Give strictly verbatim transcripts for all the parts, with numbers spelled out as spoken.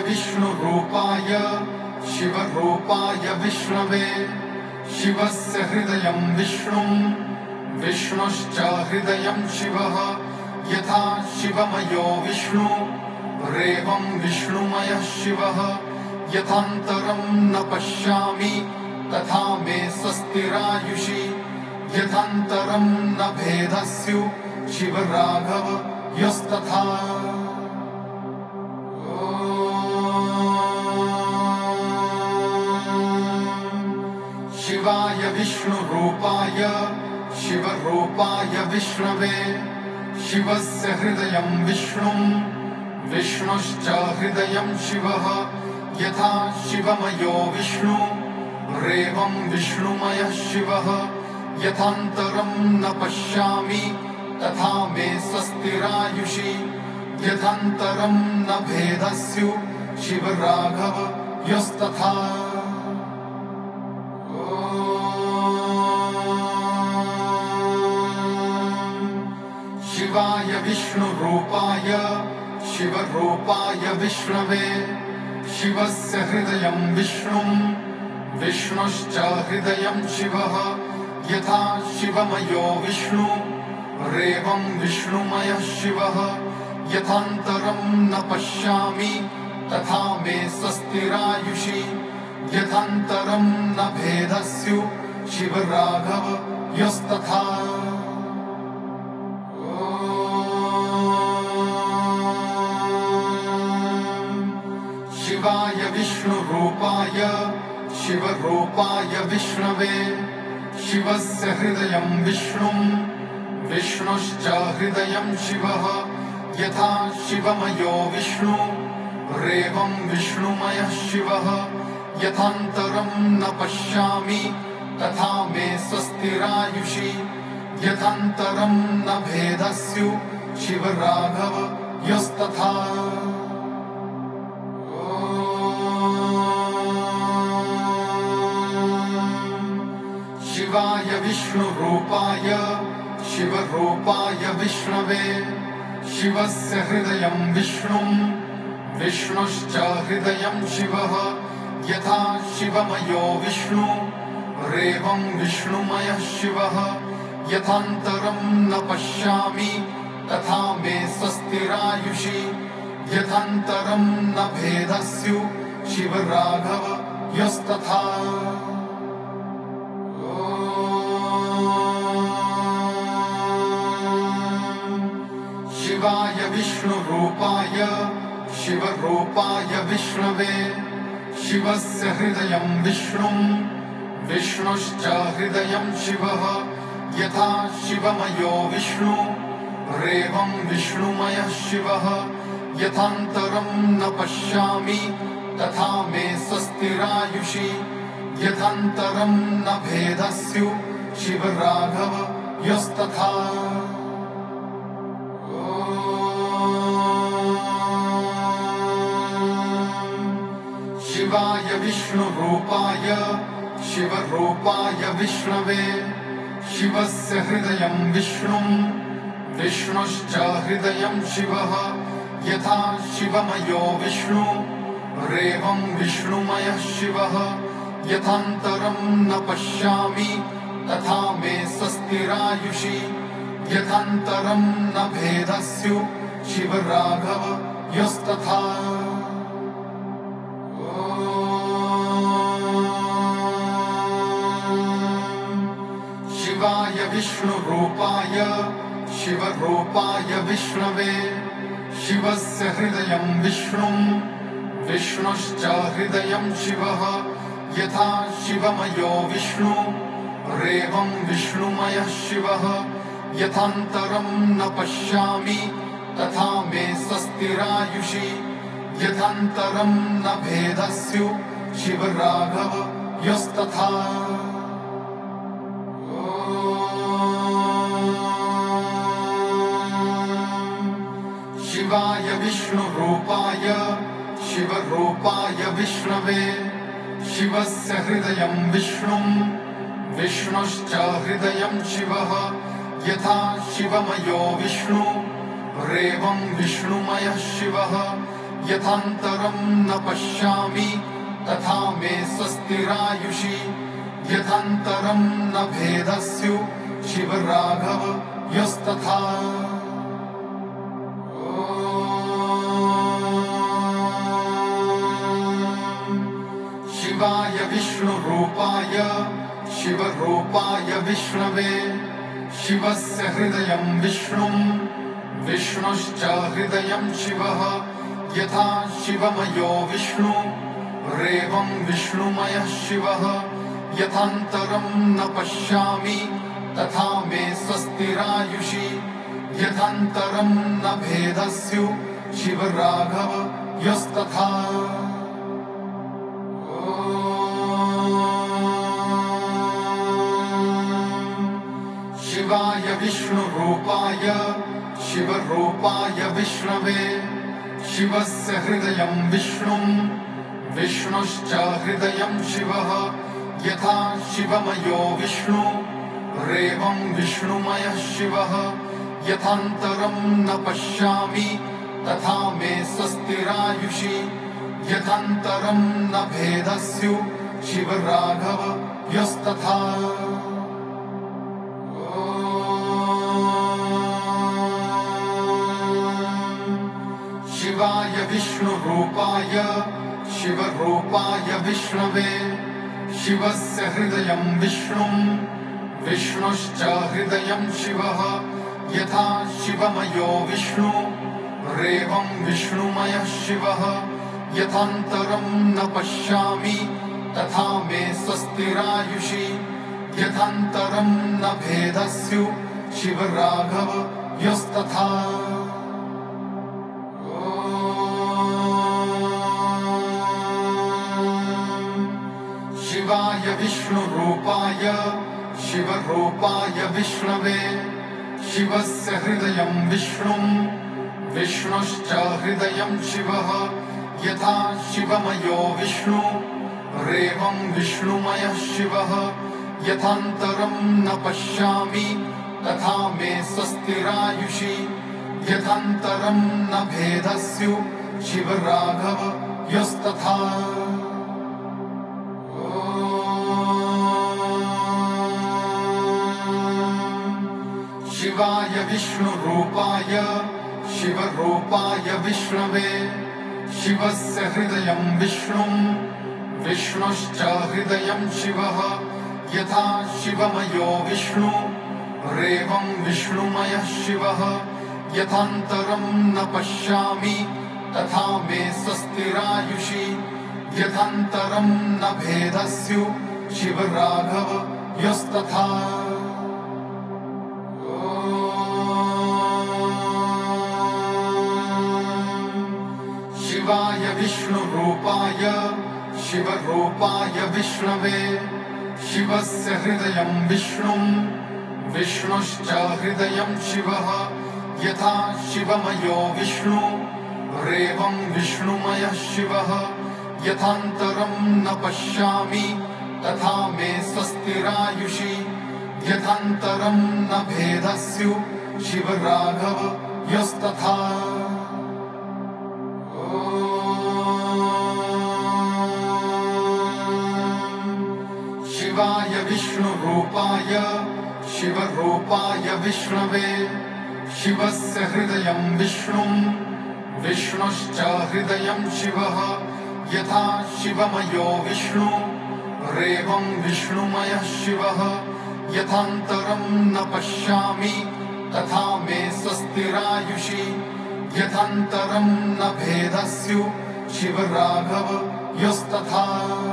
विष्णुरूपाय शिवरूपाय विष्णवे शिवस्य हृदयं विष्णुं विष्णुश्च हृदयं शिवः यथा शिवमयो विष्णुरेवं विष्णुमयः शिवः यथान्तरं न पश्यामि तथा मे स्वस्तिरायुषि यथान्तरं न भेदस्यु शिवराघव यस्तथा शिवाय विष्णुरूपाय शिवरूपाय विष्णवे शिवस्य हृदयं विष्णुं विष्णुश्च हृदयं शिवः यथा शिवमयो विष्णुरेवं विष्णुमयः शिवः यथान्तरं न पश्यामि तथा मे स्वस्तिरायुषि यथान्तरं न भेदस्यु शिवराघव यस्तथा शिवाय विष्णुरूपाय शिवरूपाय विष्णवे शिवस्य हृदयं विष्णुं विष्णुश्च हृदयं शिवः यथा शिवमयो विष्णुरेवं विष्णुमयः शिवः यथान्तरं न पश्यामि तथा मे स्वस्तिरायुषि यथान्तरं न भेदस्यु शिवराघव यस्तथा शिवाय विष्णुरूपाय शिवरूपाय विष्णवे शिवस्य हृदयं विष्णुं विष्णुश्च हृदयं शिवः यथा शिवमयो विष्णुरेवं विष्णुमयः शिवः यथान्तरं न पश्यामि तथा मे स्वस्तिरायुषि यथान्तरं न भेदस्यु शिवराघव यस्तथा शिवाय विष्णुरूपाय शिवरूपाय विष्णवे शिवस्य हृदयं विष्णुं विष्णुश्च हृदयं शिवः यथा शिवमयो विष्णुरेवं विष्णुमयः शिवः यथान्तरं न पश्यामि तथा मे स्वस्तिरायुषि यथान्तरं न भेदस्यु शिवराघव यस्तथा शिवाय विष्णुरूपाय शिवरूपाय विष्णवे शिवस्य हृदयं विष्णुं विष्णुश्च हृदयं शिवः यथा शिवमयो विष्णुरेवं विष्णुमयः शिवः यथान्तरं न पश्यामि तथा मे स्वस्तिरायुषि यथान्तरं न भेदस्यु शिवराघव यस्तथा शिवाय विष्णुरूपाय शिवरूपाय विष्णवे शिवस्य हृदयं विष्णुं विष्णुश्च हृदयं शिवः यथा शिवमयो विष्णुरेवं विष्णुमयः शिवः यथान्तरं न पश्यामि तथा मे स्वस्तिरायुषि यथान्तरं न भेदस्यु शिवराघव यस्तथा शिवाय विष्णुरूपाय शिवरूपाय विष्णवे शिवस्य हृदयं विष्णुं विष्णुश्च हृदयं शिवः यथा शिवमयो विष्णुरेवं विष्णुमयः शिवः यथान्तरं न पश्यामि तथा मे स्वस्तिरायुषि यथान्तरं न भेदस्यु शिवराघव यस्तथा शिवाय विष्णुरूपाय शिवरूपाय विष्णवे शिवस्य हृदयं विष्णुं विष्णुश्च हृदयं शिवः यथा शिवमयो विष्णुरेवं विष्णुमयः शिवः यथान्तरं न पश्यामि तथा मे स्वस्तिरायुषि यथान्तरं न भेदस्यु शिव राघव यस्तथा शिवाय विष्णुरूपाय शिवरूपाय विष्णवे शिवस्य हृदयं विष्णुं विष्णुश्च हृदयं शिवः यथा शिवमयो विष्णु रेवं विष्णुमयः शिवः यथान्तरं न पश्यामि तथा मे स्वस्तिरायुषि यथान्तरं न भेदस्यु शिव राघव यस्तथा शिवाय विष्णुरूपाय शिवरूपाय विष्णवे शिवस्य हृदयं विष्णुं विष्णुश्च हृदयं शिवः यथा शिवमयो विष्णु रेवं विष्णुमयः शिवः यथान्तरं न पश्यामि तथा मे स्वस्तिरायुषि यथान्तरं न भेदस्यु शिव राघव यस्तथा शिवाय विष्णुरूपाय शिवरूपाय विष्णवे शिवस्य हृदयं विष्णुं विष्णुश्च हृदयं शिवः यथा शिवमयो विष्णु रेवं विष्णुमयः शिवः यथान्तरं न पश्यामि तथा मे स्वस्तिरायुषि यथान्तरं न भेदस्यु शिव राघव यस्तथा शिवाय विष्णुरूपाय शिवरूपाय विष्णवे शिवस्य हृदयं विष्णुं विष्णुश्च हृदयं शिवः यथा शिवमयो विष्णु रेवं विष्णुमयः शिवः यथान्तरं न पश्यामि तथा मे स्वस्तिरायुषि यथान्तरं न भेदस्यु शिव राघव यस्तथा शिवाय विष्णुरूपाय शिवरूपाय विष्णवे शिवस्य हृदयं विष्णुं विष्णुश्च हृदयं शिवः यथा शिवमयो विष्णु रेवं विष्णुमयः शिवः यथान्तरं न पश्यामि तथा मे स्वस्तिरायुषि यथान्तरं न भेदस्यु शिव राघव यस्तथा शिवाय विष्णुरूपाय शिवरूपाय विष्णवे शिवस्य हृदयं विष्णुं विष्णुश्च हृदयं शिवः यथा शिवमयो विष्णु रेवं विष्णुमयः शिवः यथान्तरं न पश्यामि तथा मे स्वस्तिरायुषि यथान्तरं न भेदस्यु शिव राघव यस्तथा शिवाय विष्णुरूपाय शिवरूपाय विष्णवे शिवस्य हृदयं विष्णुं विष्णुश्च हृदयं शिवः यथा शिवमयो विष्णु रेवं विष्णुमयः शिवः यथान्तरं न पश्यामि तथा मे स्वस्तिरायुषि यथान्तरं न भेदस्यु शिव राघव यस्तथा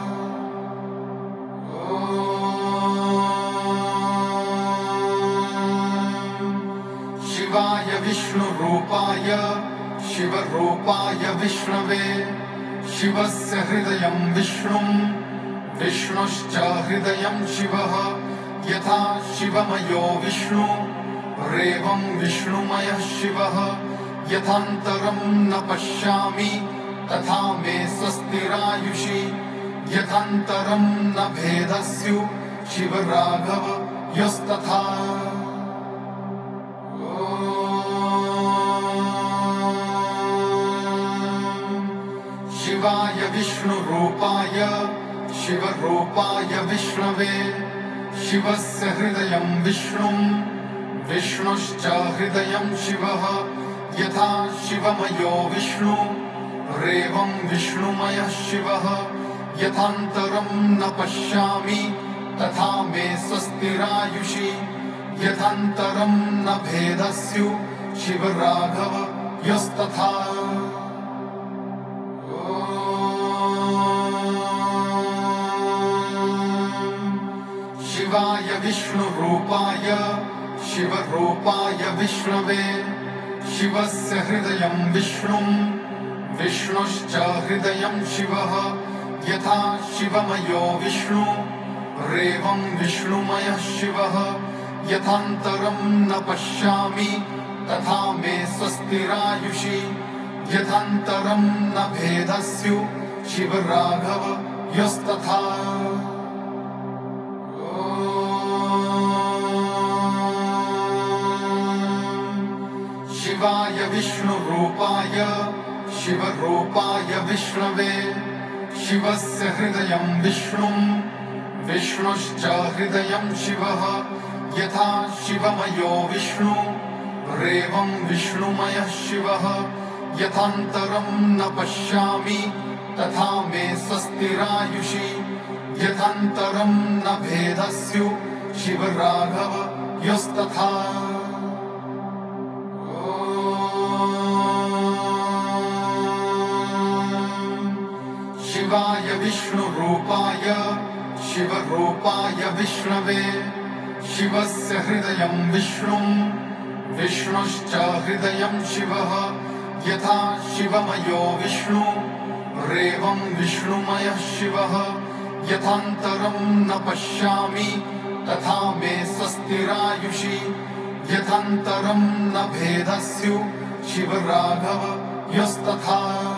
शिवाय विष्णुरूपाय शिवरूपाय विष्णवे शिवस्य हृदयं विष्णुं विष्णुश्च हृदयं शिवः यथा शिवमयो विष्णु रेवं विष्णुमयः शिवः यथान्तरं न पश्यामि तथा मे स्वस्तिरायुषि यथान्तरं न भेदस्यु शिव राघव यस्तथा शिवरूपाय विष्णवे शिवस्य हृदयं विष्णुं विष्णुश्च हृदयं शिवः यथा शिवमयो विष्णु रेवं विष्णुमयः शिवः यथान्तरं न पश्यामि तथा मे स्वस्तिरायुषि यथान्तरं न भेदस्यु शिवराघव यस्तथा शिवाय विष्णुरूपाय शिवरूपाय विष्णवे शिवस्य हृदयं विष्णुं विष्णुश्च हृदयं शिवः यथा शिवमयो विष्णु रेवं विष्णुमयः शिवः यथान्तरं न पश्यामि तथा मे स्वस्तिरायुषि यथान्तरं न भेदस्यु शिवराघव यस्तथा शिवाय विष्णुरूपाय शिवरूपाय विष्णवे शिवस्य हृदयं विष्णुं विष्णुश्च हृदयं शिवः यथा शिवमयो विष्णु रेवं विष्णुमयः शिवः यथान्तरं न पश्यामि तथा मे स्वस्तिरायुषि यथान्तरं न भेदस्यु शिवराघव यस्तथा शिवाय विष्णुरूपाय शिवरूपाय विष्णवे शिवस्य हृदयं विष्णुं विष्णुश्च हृदयं शिवः यथा शिवमयो विष्णु रेवं विष्णुमयः शिवः यथान्तरं न पश्यामि तथा मे स्वस्तिरायुषि यथान्तरं न भेदस्यु शिवराघव यस्तथा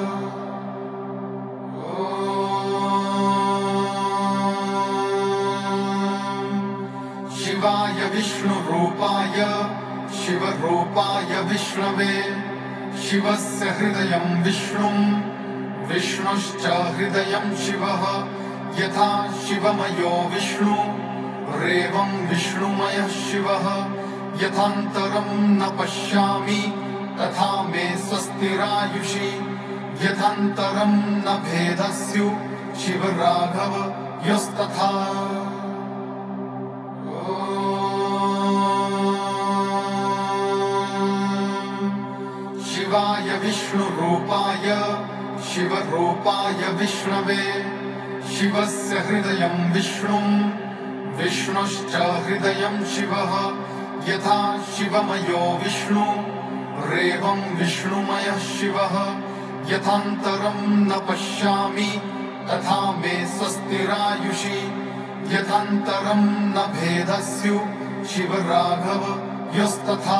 शिवाय विष्णुरूपाय शिवरूपाय विष्णवे शिवस्य हृदयं विष्णुं विष्णुश्च हृदयं शिवः यथा शिवमयो विष्णु रेवं विष्णुमयः शिवः यथान्तरं न पश्यामि तथा मे स्वस्तिरायुषि यथान्तरं न भेदस्यु शिवराघव यस्तथा शिवाय विष्णुरूपाय शिवरूपाय विष्णवे शिवस्य हृदयं विष्णुं विष्णुश्च हृदयं शिवः यथा शिवमयो विष्णु रेवं विष्णुमयः शिवः यथान्तरं न पश्यामि तथा मे स्वस्तिरायुषि यथान्तरं न भेदस्यु शिवराघव यस्तथा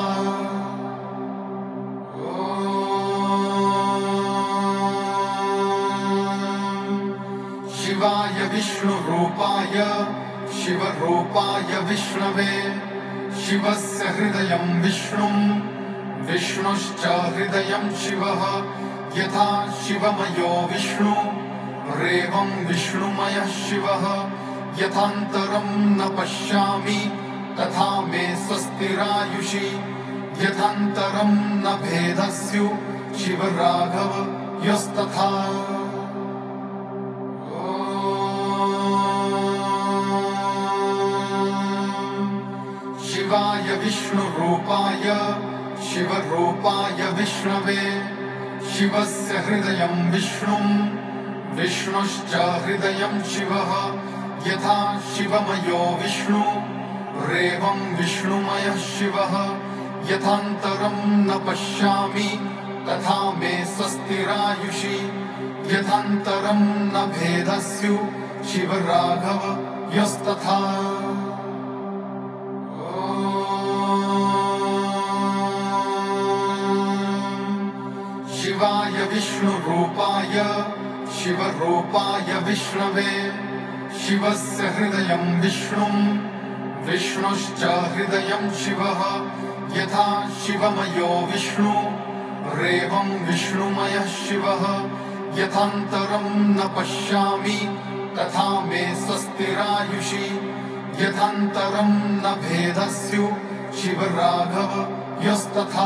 शिवाय विष्णुरूपाय शिवरूपाय विष्णवे शिवस्य हृदयं विष्णुं विष्णुश्च हृदयं शिवः यथा शिवमयो विष्णु रेवं विष्णुमयः शिवः यथान्तरं न पश्यामि तथा मे स्वस्तिरायुषि यथान्तरं न भेदस्यु शिवराघव यस्तथा शिवाय विष्णुरूपाय शिवरूपाय विष्णवे शिवस्य हृदयं विष्णुं विष्णुश्च हृदयं शिवः यथा शिवमयो विष्णु रेवं विष्णुमयः शिवः यथान्तरं न पश्यामि तथा मे स्वस्तिरायुषि यथान्तरं न भेदस्यु शिवराघव यस्तथा शिवाय विष्णुरूपाय शिवरूपाय विष्णवे शिवस्य हृदयं विष्णुं विष्णुश्च हृदयं शिवः यथा शिवमयो विष्णु रेवं विष्णुमयः शिवः यथान्तरं न पश्यामि तथा मे स्वस्तिरायुषि यथान्तरं न भेदः स्युः शिव राघव यस्तथा।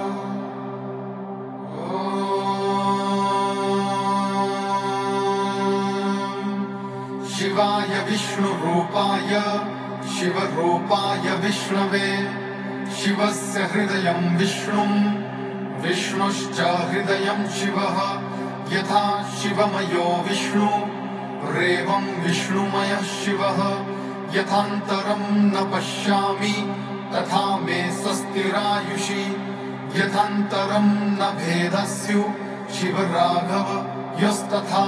शिवाय विष्णुरूपाय शिवरूपाय विष्णवे शिवस्य हृदयं विष्णुं विष्णुश्च हृदयं शिवः यथा शिवमयो विष्णुरेवं विष्णुमयः शिवः यथान्तरं न पश्यामि तथा मे स्वस्तिरायुषि यथान्तरं न भेदः स्युः शिव राघव यस्तथा।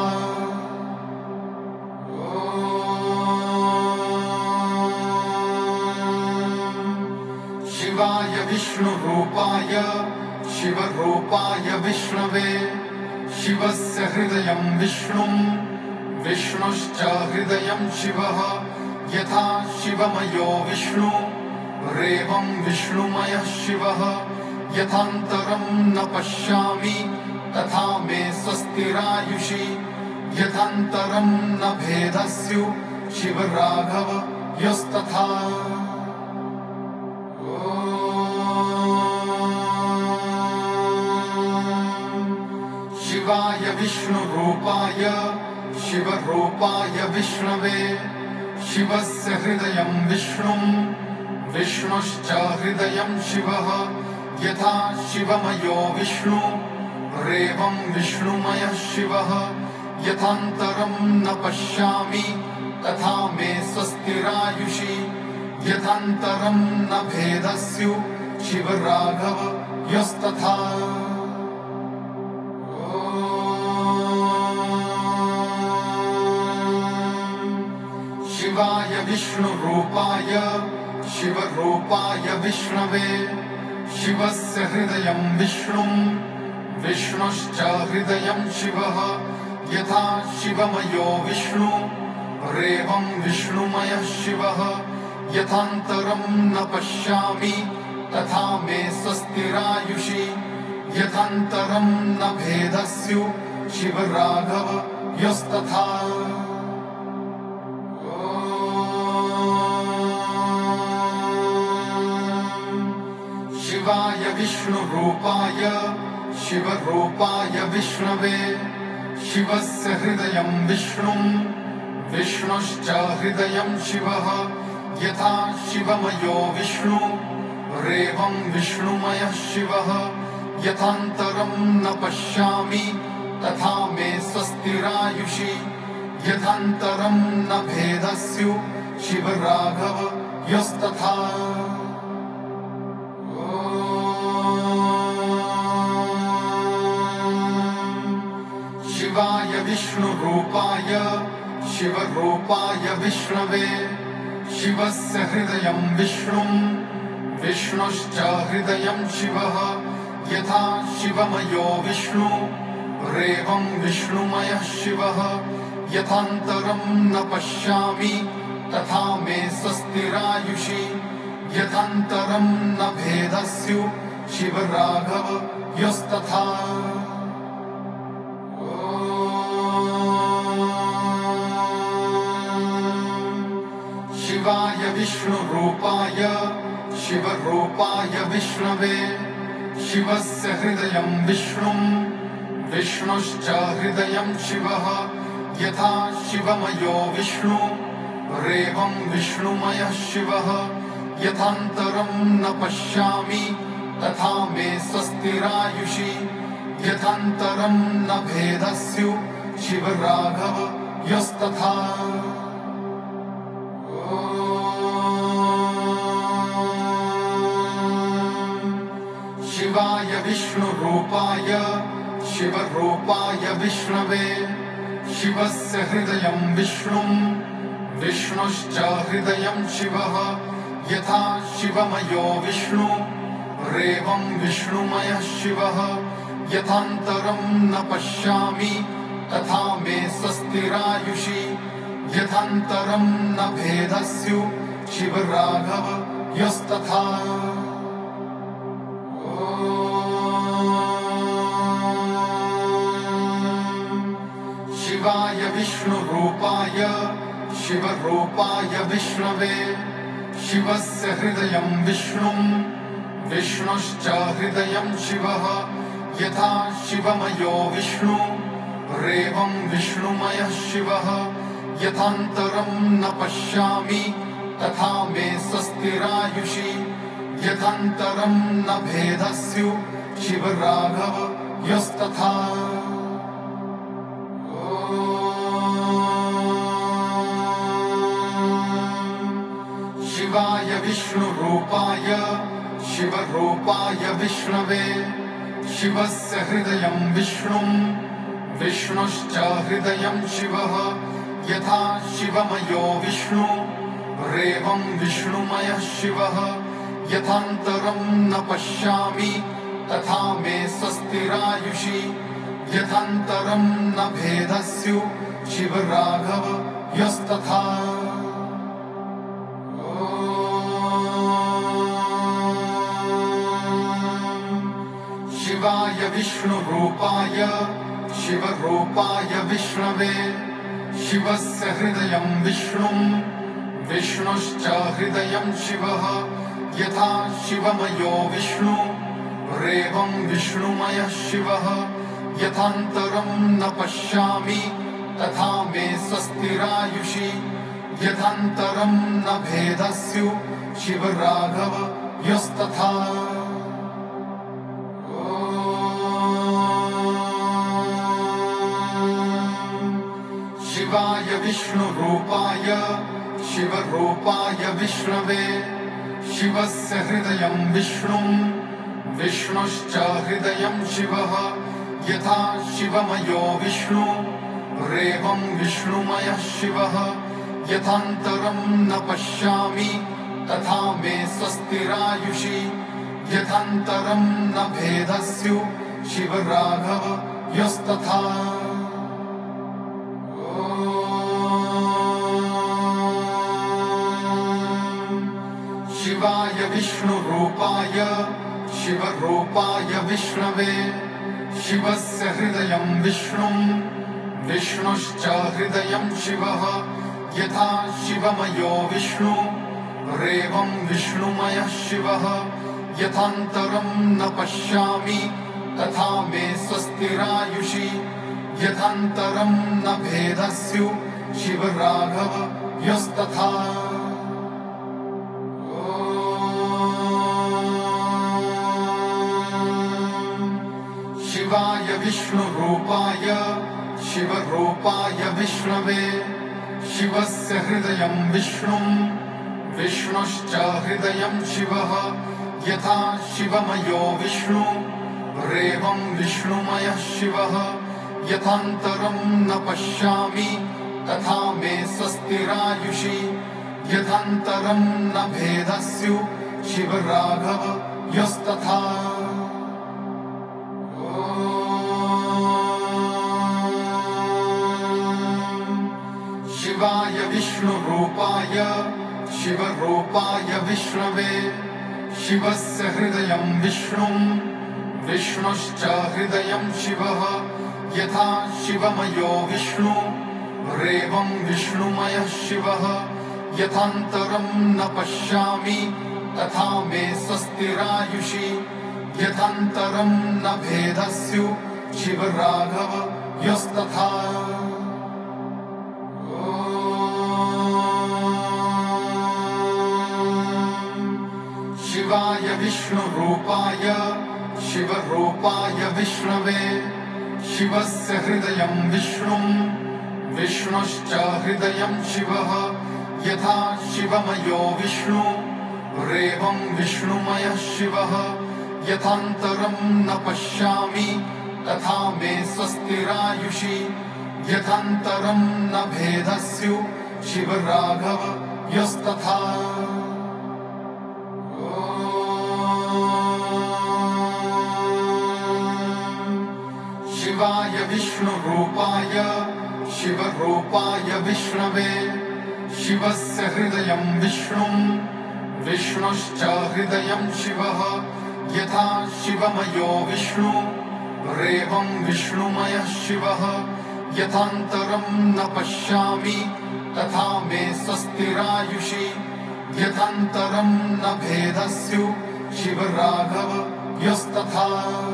शिवाय विष्णुरूपाय शिवरूपाय विष्णवे शिवस्य हृदयं विष्णुं विष्णुश्च हृदयं शिवः यथा शिवमयो विष्णुरेवं विष्णुमयः शिवः यथान्तरं न पश्यामि तथा मे स्वस्तिरायुषि यथान्तरं न भेदः स्युः शिव राघव यस्तथा। शिवाय विष्णुरूपाय शिवरूपाय विष्णवे शिवस्य हृदयं विष्णुं विष्णुश्च हृदयं शिवः यथा शिवमयो विष्णुरेवं विष्णुमयः शिवः यथान्तरं न पश्यामि तथा मे स्वस्तिरायुषि यथान्तरं न भेदः स्युः शिव राघव यस्तथा। शिवाय विष्णुरूपाय शिवरूपाय विष्णवे शिवस्य हृदयं विष्णुं विष्णुश्च हृदयं शिवः यथा शिवमयो विष्णुरेवं विष्णुमयः शिवः यथान्तरं न पश्यामि तथा मे स्वस्तिरायुषि यथान्तरं न भेदः स्युः शिव राघव यस्तथा। शिवाय विष्णुरूपाय शिवरूपाय विष्णवे शिवस्य हृदयं विष्णुं विष्णुश्च हृदयं शिवः यथा शिवमयो विष्णुरेवं विष्णुमयः शिवः यथान्तरं न पश्यामि तथा मे स्वस्तिरायुषि यथान्तरं न भेदः स्युः शिव राघव यस्तथा। शिवाय विष्णुरूपाय शिवरूपाय विष्णवे शिवस्य हृदयं विष्णुं विष्णुश्च हृदयं शिवः यथा शिवमयो विष्णुरेवं विष्णुमयः शिवः यथान्तरं न पश्यामि तथा मे स्वस्तिरायुषि यथान्तरं न भेदः स्युः शिव राघव यस्तथा। शिवाय विष्णुरूपाय शिवरूपाय विष्णवे शिवस्य हृदयं विष्णुं विष्णुश्च हृदयं शिवः यथा शिवमयो विष्णुरेवं विष्णुमयः शिवः यथान्तरं न पश्यामि तथा मे स्वस्तिरायुषि यथान्तरं न भेदः स्युः शिव राघव यस्तथा। शिवाय विष्णुरूपाय शिवरूपाय विष्णवे शिवस्य हृदयं विष्णुं विष्णुश्च हृदयं शिवः यथा शिवमयो विष्णुरेवं विष्णुमयः शिवः यथान्तरं न पश्यामि तथा मे स्वस्तिरायुषि यथान्तरं न भेदः स्युः शिव राघव यस्तथा। शिवाय विष्णु विष्णुरूपाय शिवरूपाय विष्णवे शिवस्य हृदयं विष्णुं विष्णुश्च हृदयं शिवः यथा शिवमयो विष्णुरेवं विष्णुमयः शिवः यथान्तरं न पश्यामि तथा मे स्वस्तिरायुषि यथान्तरं न भेदस्यु शिवराघव यस्तथा शिवाय विष्णुरूपाय शिवरूपाय विष्णवे शिवस्य हृदयं विष्णुं विष्णुश्च हृदयं शिवः यथा शिवमयो विष्णुरेवं विष्णुमयः शिवः यथान्तरं न पश्यामि तथा मे स्वस्तिरायुषि यथान्तरं न भेदस्यु शिवराघव यस्तथा शिवाय विष्णुरूपाय शिवरूपाय विष्णवे शिवस्य हृदयं विष्णुं विष्णुश्च हृदयं शिवः यथा शिवमयो विष्णुरेवं विष्णुमयः शिवः यथान्तरं न पश्यामि तथा मे स्वस्तिरायुषि यथान्तरं न भेदस्यु शिवराघव यस्तथा शिवाय विष्णुरूपाय शिवरूपाय विष्णवे शिवस्य हृदयं विष्णुं विष्णुश्च हृदयं शिवः यथा शिवमयो विष्णुरेवं विष्णुमयः शिवः यथान्तरं न पश्यामि तथा मे स्वस्तिरायुषि यथान्तरं न भेदस्यु शिवराघव यस्तथा शिवाय विष्णुरूपाय शिवरूपाय विष्णवे शिवस्य हृदयं विष्णुं विष्णुश्च हृदयं शिवः यथा शिवमयो विष्णुरेवं विष्णुमयः शिवः यथान्तरं न पश्यामि तथा मे स्वस्तिरायुषि यथान्तरं न भेदस्यु शिवराघव यस्तथा शिवाय विष्णुरूपाय शिवरूपाय विष्णवे शिवस्य हृदयं विष्णुं विष्णुश्च हृदयं शिवः यथा शिवमयो विष्णुरेवं विष्णुमयः शिवः यथान्तरं न पश्यामि तथा मे स्वस्तिरायुषि यथान्तरं न भेदस्यु शिवराघव यस्तथा शिवाय विष्णुरूपाय शिवरूपाय विष्णवे शिवस्य हृदयं विष्णुं विष्णुश्च हृदयं शिवः यथा शिवमयो विष्णुरेवं विष्णुमयः शिवः यथान्तरं न पश्यामि तथा मे स्वस्तिरायुषि यथान्तरं न भेदस्यु शिवराघव यस्तथा शिवाय विष्णुरूपाय शिवरूपाय विष्णवे शिवस्य हृदयं विष्णुं विष्णुश्च हृदयं शिवः यथा शिवमयो विष्णुरेवं विष्णुमयः शिवः यथान्तरं न पश्यामि तथा मे स्वस्तिरायुषि यथान्तरं न भेदस्यु शिवराघव यस्तथा शिवाय विष्णुरूपाय शिवरूपाय विष्णवे शिवस्य हृदयं विष्णुं विष्णुश्च हृदयं शिवः यथा शिवमयो विष्णुरेवं विष्णुमयः शिवः यथान्तरं न पश्यामि तथा मे स्वस्तिरायुषि यथान्तरं न भेदस्यु शिव राघव यस्तथा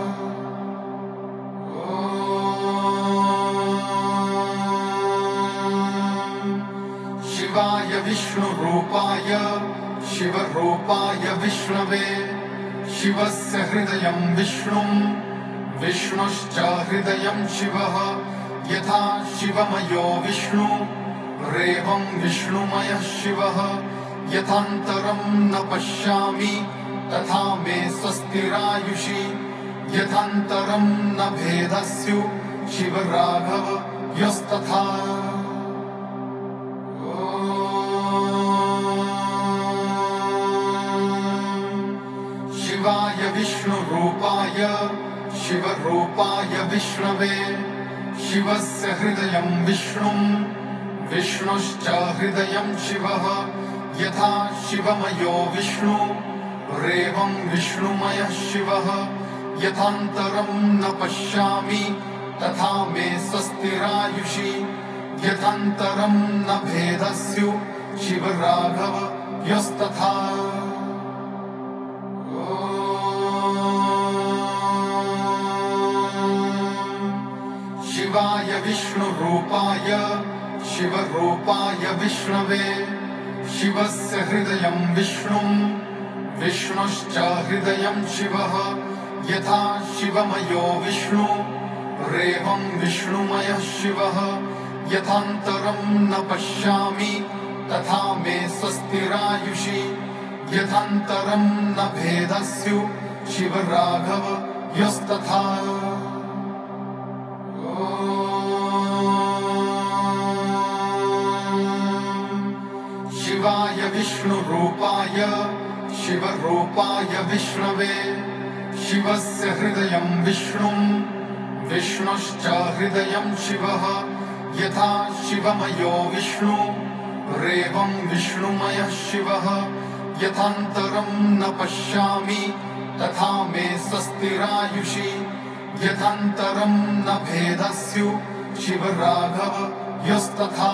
शिवाय विष्णुरूपाय शिवरूपाय विष्णवे शिवस्य हृदयं विष्णुं विष्णुश्च हृदयं शिवः यथा शिवमयो विष्णु रेवं विष्णुमयः शिवः यथान्तरं न पश्यामि तथा मे स्वस्तिरायुषि यथान्तरं न भेदस्यु शिव राघव यस्तथा शिवाय विष्णुरूपाय शिवरूपाय विष्णवे शिवस्य हृदयं विष्णुं विष्णुश्च हृदयं शिवः यथा शिवमयो विष्णु रेवं विष्णुमयः शिवः यथान्तरं न पश्यामि तथा मे स्वस्तिरायुषि यथान्तरं न भेदस्यु शिव राघव यस्तथा शिवाय विष्णुरूपाय शिवरूपाय विष्णवे शिवस्य हृदयं विष्णुं विष्णुश्च हृदयं शिवः यथा शिवमयो विष्णु रेवं विष्णुमयः शिवः यथान्तरं न पश्यामि तथा मे स्वस्तिरायुषि यथान्तरं न भेदस्यु शिव राघव यस्तथा शिवाय विष्णुरूपाय शिवरूपाय विष्णवे शिवस्य हृदयं विष्णुं विष्णुश्च हृदयं शिवः यथा शिवमयो विष्णु रेवं विष्णुमयः शिवः यथान्तरं न पश्यामि तथा मे स्वस्तिरायुषि यथान्तरं न भेदस्यु शिव राघव यस्तथा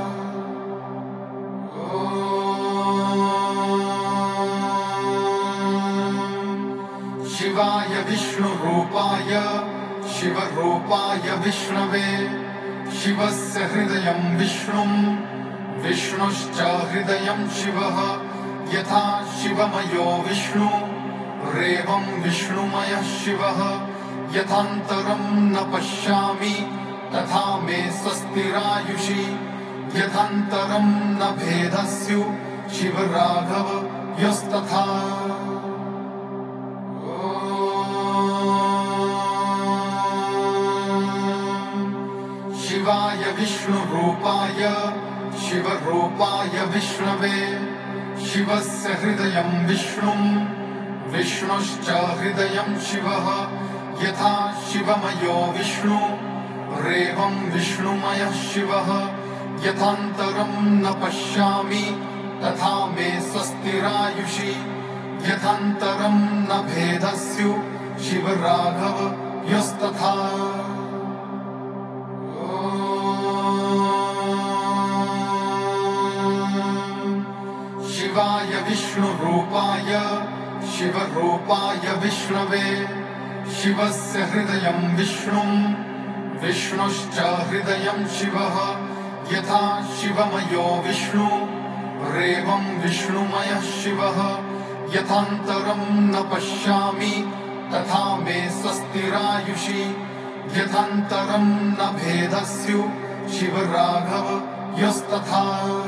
शिवाय विष्णुरूपाय शिवरूपाय विष्णवे शिवस्य हृदयं विष्णुं विष्णुश्च हृदयं शिवः यथा शिवमयो विष्णु रेवं विष्णुमयः शिवः यथान्तरं न पश्यामि तथा मे स्वस्तिरायुषि यथान्तरं न भेदस्यु शिव राघव यस्तथा शिवाय विष्णुरूपाय शिवरूपाय विष्णवे शिवस्य हृदयं विष्णुं विष्णुश्च हृदयं शिवः यथा शिवमयो विष्णु रेवं विष्णुमयः शिवः यथान्तरं न पश्यामि तथा मे स्वस्तिरायुषि यथान्तरं न भेदस्यु शिव राघव यस्तथा शिवाय विष्णुरूपाय शिवरूपाय विष्णवे शिवस्य हृदयं विष्णुं विष्णुश्च हृदयं शिवः यथा शिवमयो विष्णु रेवं विष्णुमयः शिवः यथान्तरं न पश्यामि तथा मे स्वस्तिरायुषि यथान्तरं न भेदस्यु शिव राघव यस्तथा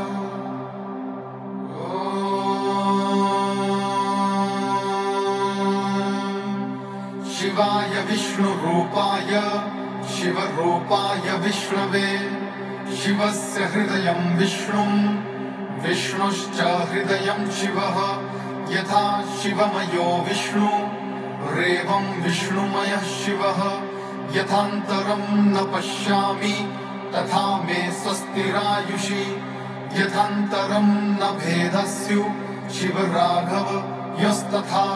शिवाय विष्णुरूपाय शिवरूपाय विष्णवे शिवस्य हृदयं विष्णुं विष्णुश्च हृदयं शिवः यथा शिवमयो विष्णु रेवं विष्णुमयः शिवः यथान्तरं न पश्यामि तथा मे स्वस्तिरायुषि यथान्तरं न भेदस्यु शिव राघव यस्तथा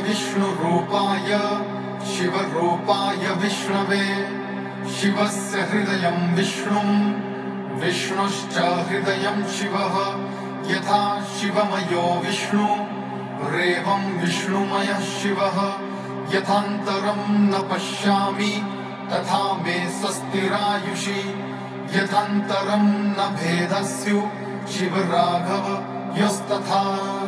विष्णुरूपाय शिवरूपाय विष्णवे शिवस्य हृदयं विष्णुं विष्णुश्च हृदयं शिवः यथा शिवमयो विष्णुरेवं विष्णुमयः शिवः यथान्तरं न पश्यामि तथा मे स्वस्तिरायुषि यथान्तरं न भेदस्यु शिवराघव यस्तथा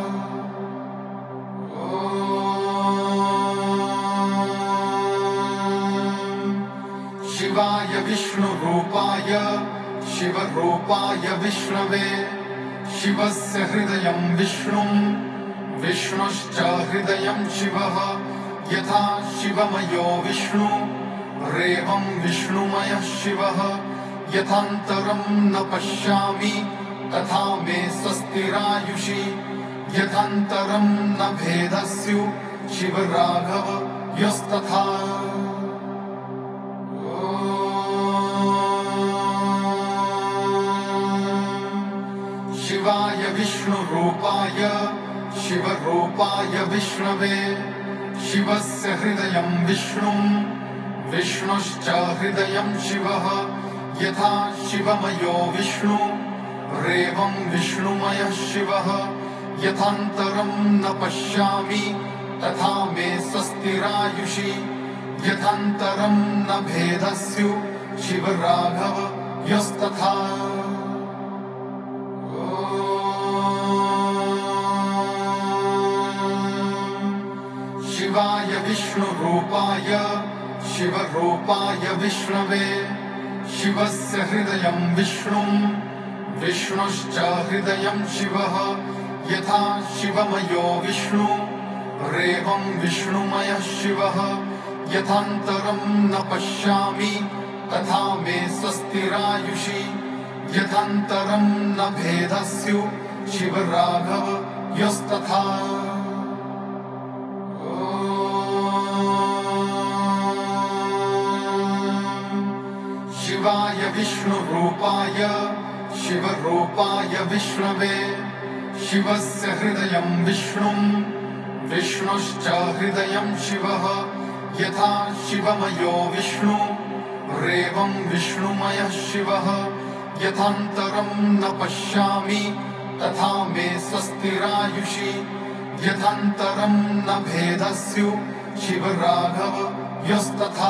शिवाय विष्णुरूपाय शिवरूपाय विष्णवे शिवस्य हृदयं विष्णुं विष्णुश्च हृदयं शिवः यथा शिवमयो विष्णुरेवं विष्णुमयः शिवः यथान्तरं न पश्यामि तथा मे स्वस्तिरायुषि यथान्तरं न भेदस्यु शिवराघव यस्तथा शिवाय विष्णुरूपाय शिवरूपाय विष्णवे शिवस्य हृदयं विष्णुं विष्णुश्च हृदयं शिवः यथा शिवमयो विष्णुरेवं विष्णुमयः शिवः यथान्तरं न पश्यामि तथा मे स्वस्तिरायुषि यथान्तरं न भेदस्यु शिवराघव यस्तथा शिवाय विष्णुरूपाय शिवरूपाय विष्णवे शिवस्य हृदयं विष्णुं विष्णुश्च हृदयं शिवः यथा शिवमयो विष्णुरेवं विष्णुमयः शिवः यथान्तरं न पश्यामि तथा मे स्वस्तिरायुषि यथान्तरं न भेदस्यु शिवराघव यस्तथा शिवाय विष्णुरूपाय शिवरूपाय विष्णवे शिवस्य हृदयं विष्णुं विष्णुश्च हृदयं शिवः यथा शिवमयो विष्णुरेवं विष्णुमयः शिवः यथान्तरं न पश्यामि तथा मे स्वस्तिरायुषि यथान्तरं न भेदस्यु शिवराघव यस्तथा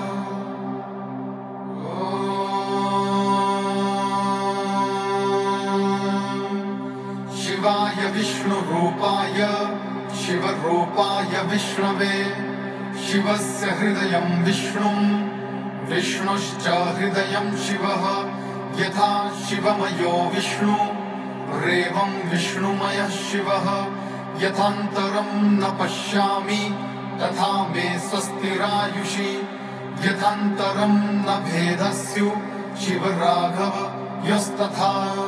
शिवाय विष्णुरूपाय शिवरूपाय विष्णवे शिवस्य हृदयं विष्णुं विष्णुश्च हृदयं शिवः यथा शिवमयो विष्णुरेवं विष्णुमयः शिवः यथान्तरं न पश्यामि तथा मे स्वस्तिरायुषि यथान्तरं न भेदस्यु शिवराघव यस्तथा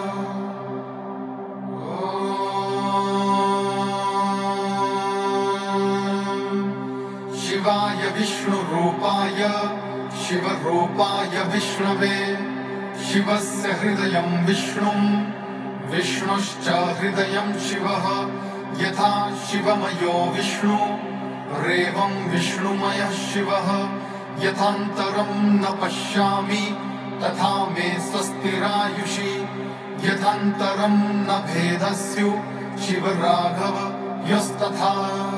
शिवाय विष्णुरूपाय शिवरूपाय विष्णवे शिवस्य हृदयं विष्णुं विष्णुश्च हृदयं शिवः यथा शिवमयो विष्णुरेवं विष्णुमयः शिवः यथान्तरं न पश्यामि तथा मे स्वस्तिरायुषि यथान्तरं न भेदस्यु शिवराघव यस्तथा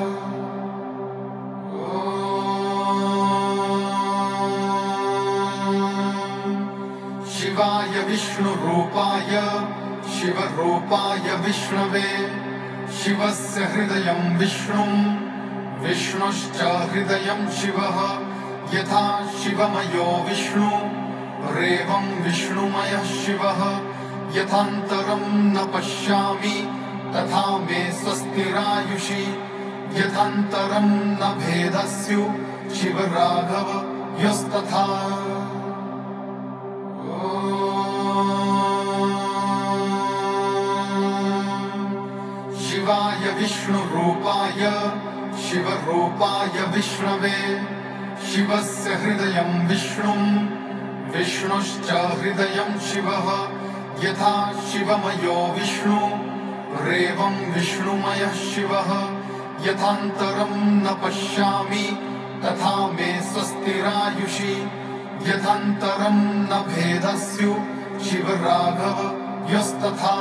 शिवाय विष्णुरूपाय शिवरूपाय विष्णवे शिवस्य हृदयं विष्णुं विष्णुश्च हृदयं शिवः यथा शिवमयो विष्णुरेवं विष्णुमयः शिवः यथान्तरं न पश्यामि तथा मे स्वस्तिरायुषि यथान्तरं न भेदस्यु शिवराघव यस्तथा शिवाय विष्णुरूपाय शिवरूपाय विष्णवे शिवस्य हृदयं विष्णुं विष्णुश्च हृदयं शिवः यथा शिवमयो विष्णुरेवं विष्णुमयः शिवः यथान्तरं न पश्यामि तथा मे स्वस्तिरायुषि यथान्तरं न भेदस्यु शिव राघव यस्तथा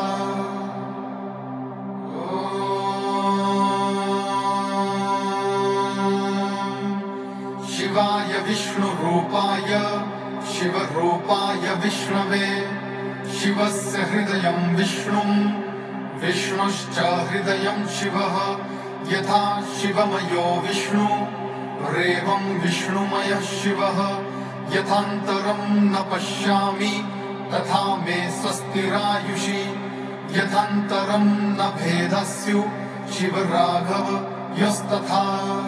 शिवाय विष्णुरूपाय शिवरूपाय विष्णवे शिवस्य हृदयं विष्णुं विष्णुश्च हृदयं शिवः यथा शिवमयो विष्णु रेवं विष्णुमयः शिवः यथान्तरं न पश्यामि तथा मे स्वस्तिरायुषि यथान्तरं न भेदस्यु शिव राघव यस्तथा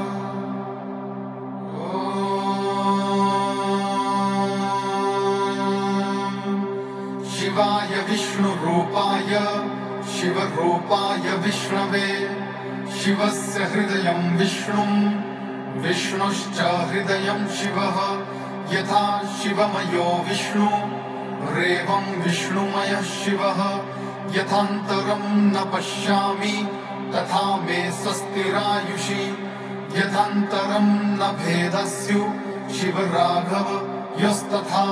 शिवाय विष्णुरूपाय शिवरूपाय विष्णवे शिवस्य हृदयं विष्णुं विष्णुश्च हृदयं शिवः यथा शिवमयो विष्णु रेवं विष्णुमयः शिवः यथान्तरं न पश्यामि तथा मे स्वस्तिरायुषि यथान्तरं न भेदस्यु शिव राघव यस्तथा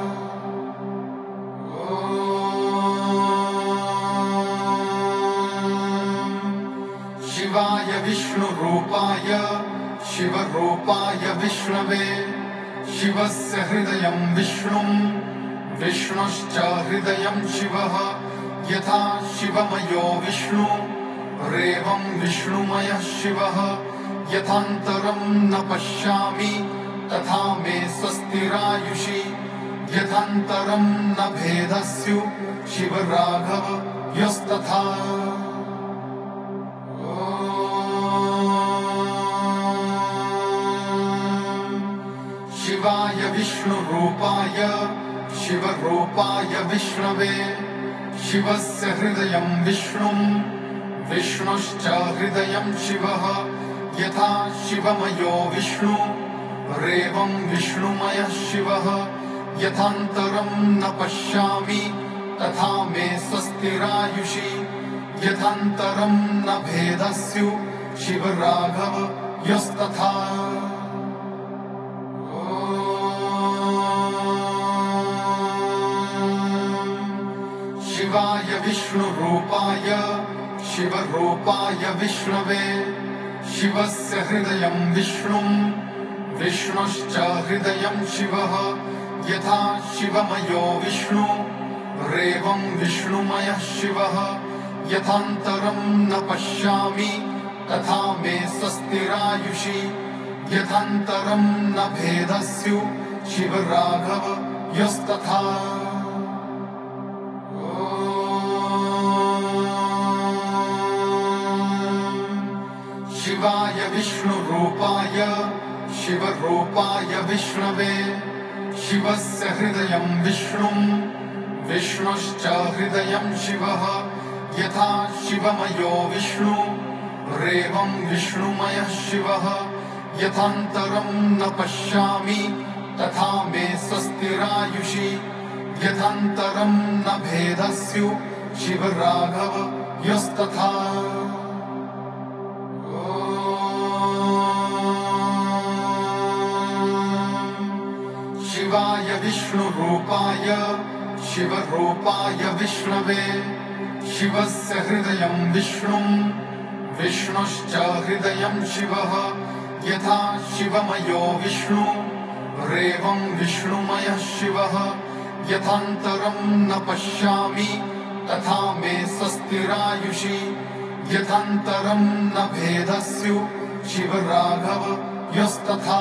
शिवाय विष्णुरूपाय शिवरूपाय विष्णवे शिवस्य हृदयं विष्णुं विष्णुश्च हृदयं शिवः यथा शिवमयो विष्णु रेवं विष्णुमयः शिवः यथान्तरं न पश्यामि तथा मे स्वस्तिरायुषि यथान्तरं न भेदस्यु शिव राघव यस्तथा शिवाय विष्णुरूपाय शिवरूपाय विष्णवे शिवस्य हृदयं विष्णुं विष्णुश्च हृदयं शिवः यथा शिवमयो विष्णु रेवं विष्णुमयः शिवः यथान्तरं न पश्यामि तथा मे स्वस्तिरायुषि यथान्तरं न भेदस्यु शिव राघव यस्तथा शिवाय विष्णुरूपाय शिवरूपाय विष्णवे शिवस्य हृदयं विष्णुं विष्णुश्च हृदयं शिवः यथा शिवमयो विष्णु रेवं विष्णुमयः शिवः यथान्तरं न पश्यामि तथा मे स्वस्तिरायुषि यथान्तरं न भेदस्यु शिव राघव यस्तथा शिवाय विष्णुरूपाय शिवरूपाय विष्णवे शिवस्य हृदयं विष्णुं विष्णुश्च हृदयं शिवः यथा शिवमयो विष्णु रेवं विष्णुमयः शिवः यथान्तरं न पश्यामि तथा मे स्वस्तिरायुषि यथान्तरं न भेदस्यु शिव राघव यस्तथा शिवाय विष्णुरूपाय शिवरूपाय विष्णवे शिवस्य हृदयं विष्णुं विष्णुश्च हृदयं शिवः यथा शिवमयो विष्णु रेवं विष्णुमयः शिवः यथान्तरं न पश्यामि तथा मे स्वस्तिरायुषि यथान्तरं न भेदस्यु शिव राघव यस्तथा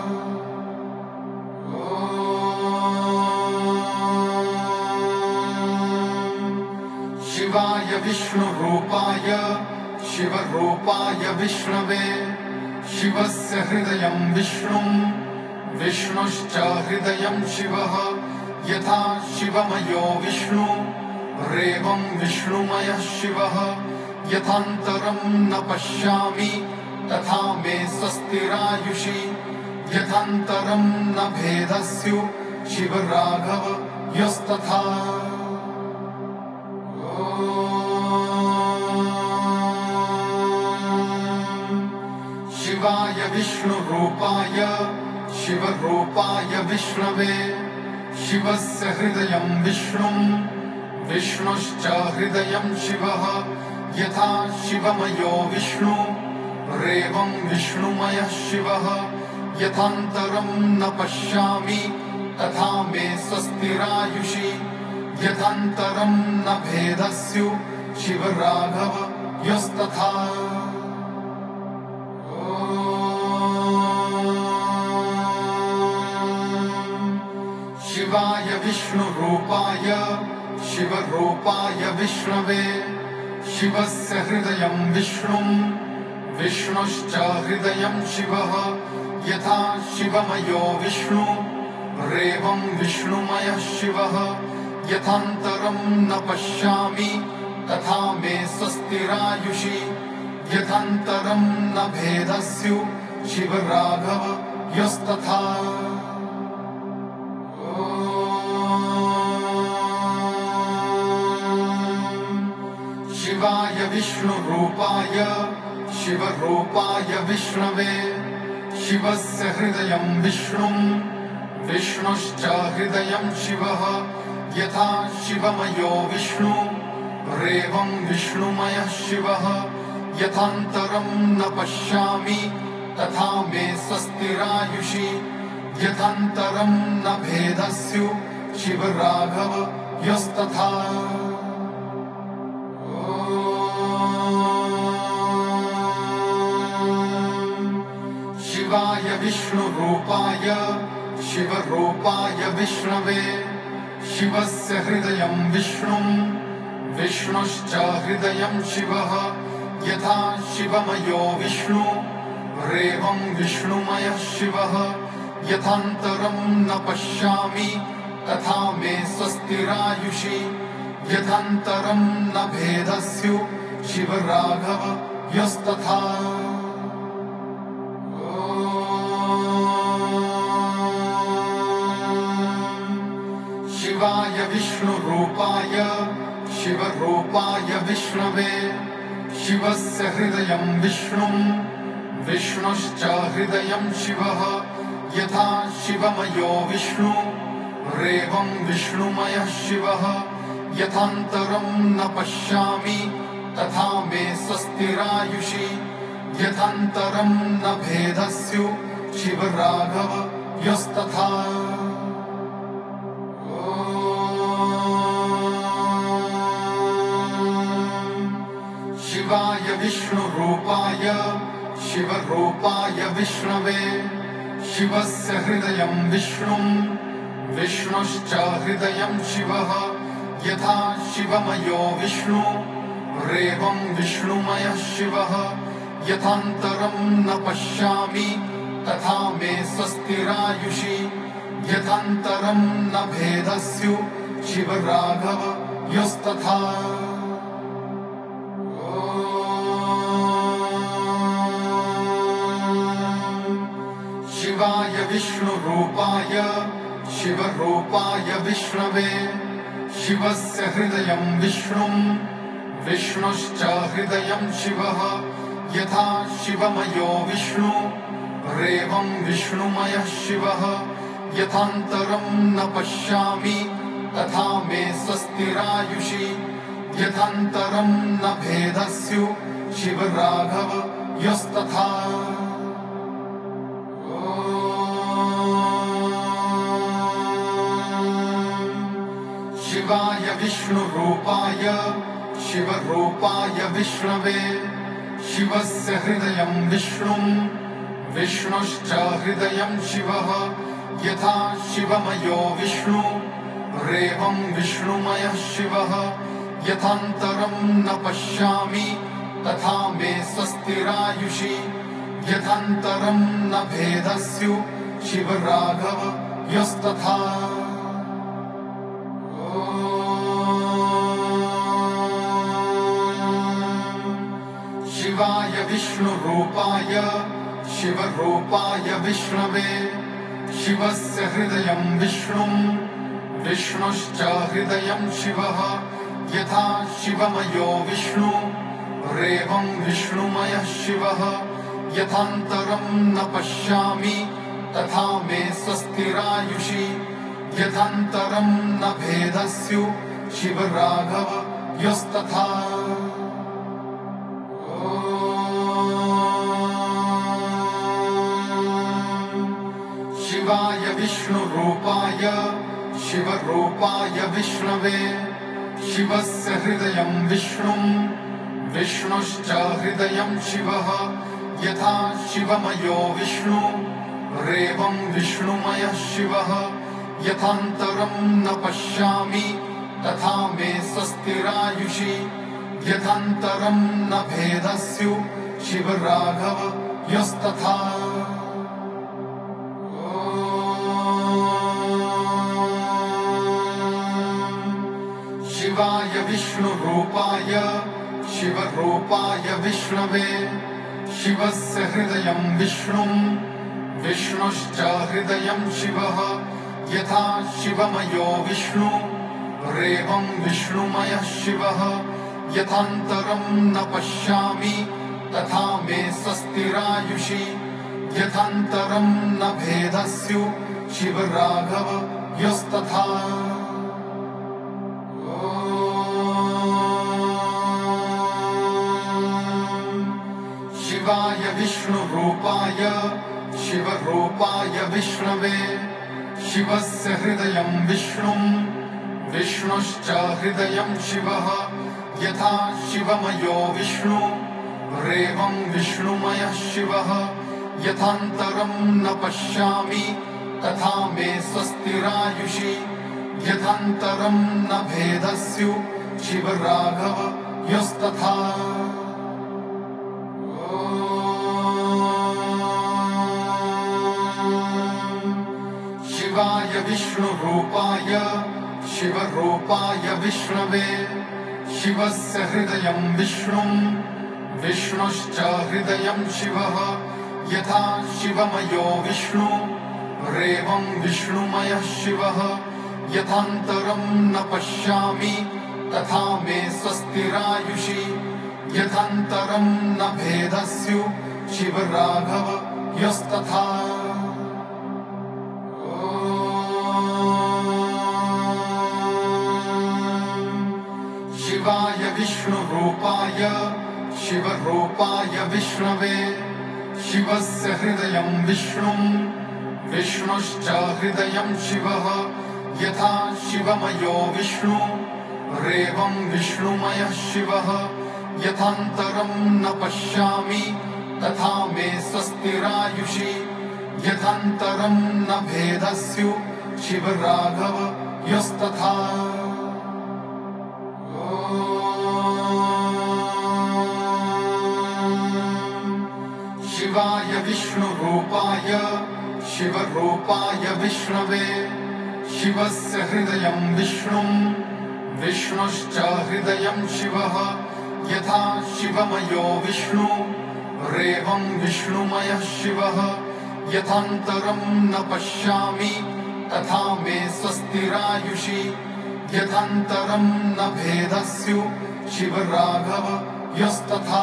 शिवाय विष्णुरूपाय शिवरूपाय विष्णवे शिवस्य हृदयं विष्णुं विष्णुश्च हृदयं शिवः यथा शिवमयो विष्णु रेवं विष्णुमयः शिवः यथान्तरं न पश्यामि तथा मे स्वस्तिरायुषि यथान्तरं न भेदस्यु शिव राघव यस्तथा विष्णुरूपाय शिवरूपाय विष्णवे शिवस्य हृदयं विष्णुं विष्णुश्च हृदयं शिवः यथा शिवमयो विष्णुरेवं विष्णुमयः शिवः यथान्तरं न पश्यामि तथा मे स्वस्तिरायुषि यथान्तरं न भेदस्यु शिवराघव यस्तथा शिवाय विष्णुरूपाय शिवरूपाय विष्णवे शिवस्य हृदयं विष्णुं विष्णुश्च हृदयं शिवः यथा शिवमयो विष्णुरेवं विष्णुमयः शिवः यथान्तरं न पश्यामि तथा मे स्वस्तिरायुषि यथान्तरं न भेदस्यु शिवराघव यस्तथा शिवाय विष्णुरूपाय शिवरूपाय विष्णवे शिवस्य हृदयं विष्णुं विष्णुश्च हृदयं शिवः यथा शिवमयो विष्णुरेवं विष्णुमयः शिवः यथान्तरं न पश्यामि तथा मे स्वस्तिरायुषि यथान्तरं न भेदस्यु शिवराघव यस्तथा शिवाय विष्णुरूपाय शिवरूपाय विष्णवे शिवस्य हृदयं विष्णुं विष्णुश्च हृदयं शिवः यथा शिवमयो विष्णुरेवं विष्णुमयः शिवः यथान्तरं न पश्यामि तथा मे स्वस्तिरायुषि यथान्तरं न भेदस्यु शिवराघव यस्तथा शिवाय विष्णुरूपाय शिवरूपाय विष्णवे शिवस्य हृदयं विष्णुं विष्णुश्च हृदयं शिवः यथा शिवमयो विष्णुरेवं विष्णुमयः शिवः यथान्तरं न पश्यामि तथा मे स्वस्तिरायुषि यथान्तरं न भेदस्यु शिवराघव यस्तथा शिवाय विष्णुरूपाय शिवरूपाय विष्णवे शिवस्य हृदयं विष्णुं विष्णुश्च हृदयं शिवः यथा शिवमयो विष्णुरेवं विष्णुमयः शिवः यथान्तरं न पश्यामि तथा मे स्वस्तिरायुषि यथान्तरं न भेदस्यु शिवराघव यस्तथा शिवाय विष्णुरूपाय शिवरूपाय विष्णवे शिवस्य हृदयं विष्णुं विष्णुश्च हृदयं शिवः यथा शिवमयो विष्णुरेवं विष्णुमयः शिवः यथान्तरं न पश्यामि तथा मे स्वस्तिरायुषि यथान्तरं न भेदस्यु शिवराघव यस्तथा शिवाय विष्णुरूपाय शिवरूपाय विष्णवे शिवस्य हृदयं विष्णुं विष्णुश्च हृदयं शिवः यथा शिवमयो विष्णुरेवं विष्णुमयः शिवः यथान्तरं न पश्यामि तथा मे स्वस्तिरायुषि यथान्तरं न भेदस्यु शिवराघव यस्तथा शिवाय विष्णुरूपाय शिवरूपाय विष्णवे शिवस्य हृदयं विष्णुं विष्णुश्च हृदयं शिवः यथा शिवमयो विष्णुरेवं विष्णुमयः शिवः यथान्तरं न पश्यामि तथा मे स्वस्तिरायुषि यथान्तरं न भेदस्यु शिव राघव यस्तथा शिवाय विष्णुरूपाय शिवरूपाय विष्णवे शिवस्य हृदयं विष्णुं विष्णुश्च हृदयं शिवः यथा शिवमयो विष्णु रेवं विष्णुमयः शिवः यथान्तरं न पश्यामि तथा मे स्वस्तिरायुषि यथान्तरं न भेदस्यु शिव राघव यस्तथा शिवाय विष्णुरूपाय शिवरूपाय विष्णवे शिवस्य हृदयं विष्णुं विष्णुश्च हृदयं शिवः यथा शिवमयो विष्णु रेवं विष्णुमयः शिवः यथान्तरं न पश्यामि तथा मे स्वस्तिरायुषि यथान्तरं न भेदस्यु शिव राघव यस्तथा शिवाय विष्णुरूपाय शिवरूपाय विष्णवे शिवस्य हृदयं विष्णुं विष्णुश्च हृदयं शिवः यथा शिवमयो विष्णु रेवं विष्णुमयः शिवः यथान्तरं न पश्यामि तथा मे स्वस्तिरायुषि यथान्तरं न भेदस्यु शिव राघव यस्तथा शिवाय विष्णुरूपाय शिवरूपाय विष्णवे शिवस्य हृदयं विष्णुं विष्णुश्च हृदयं शिवः यथा शिवमयो विष्णु रेवं विष्णुमयः शिवः यथान्तरं न पश्यामि तथा मे स्वस्तिरायुषि यथान्तरं न भेदस्यु शिव राघव यस्तथा शिवाय विष्णुरूपाय शिवरूपाय विष्णवे शिवस्य हृदयं विष्णुं विष्णुश्च हृदयं शिवः यथा शिवमयो विष्णु रेवं विष्णुमयः शिवः यथान्तरं न पश्यामि तथा मे स्वस्तिरायुषि यथान्तरं न भेदस्यु शिव राघव यस्तथा शिवाय विष्णुरूपाय शिवरूपाय विष्णवे शिवस्य हृदयं विष्णुं विष्णुश्च हृदयं शिवः यथा शिवमयो विष्णु रेवं विष्णुमयः शिवः यथान्तरं न पश्यामि तथा मे स्वस्तिरायुषि यथान्तरं न भेदस्यु शिव राघव यस्तथा